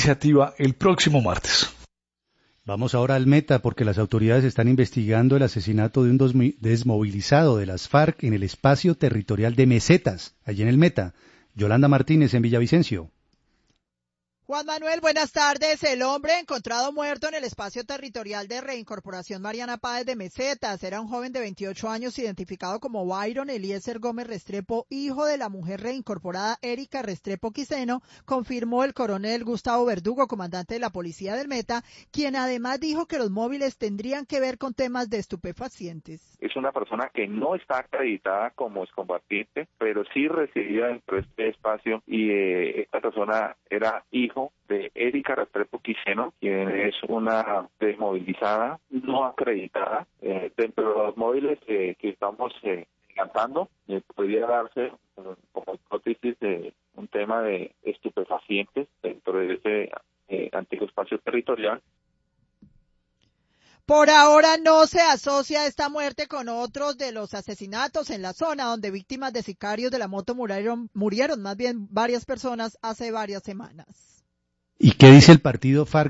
iniciativa el próximo martes. Vamos ahora al Meta, porque las autoridades están investigando el asesinato de un desmovilizado de las FARC en el espacio territorial de Mesetas, allí en el Meta. Yolanda Martínez en Villavicencio. Juan Manuel, buenas tardes. El hombre encontrado muerto en el espacio territorial de reincorporación Mariana Páez de Mesetas era un joven de 28 años identificado como Byron Eliezer Gómez Restrepo, hijo de la mujer reincorporada Erika Restrepo Quiseno, confirmó el coronel Gustavo Verdugo, comandante de la policía del Meta, quien además dijo que los móviles tendrían que ver con temas de estupefacientes. Es una persona que no está acreditada como excombatiente, pero sí residía dentro de este espacio y esta persona era hijo de Erika Restrepo Quiseno, quien es una desmovilizada no acreditada. Dentro de los móviles que estamos lanzando, podría darse como hipótesis de un tema de estupefacientes dentro de ese antiguo espacio territorial. Por ahora no se asocia esta muerte con otros de los asesinatos en la zona, donde víctimas de sicarios de la moto murieron más bien varias personas hace varias semanas. ¿Y qué dice el partido FARC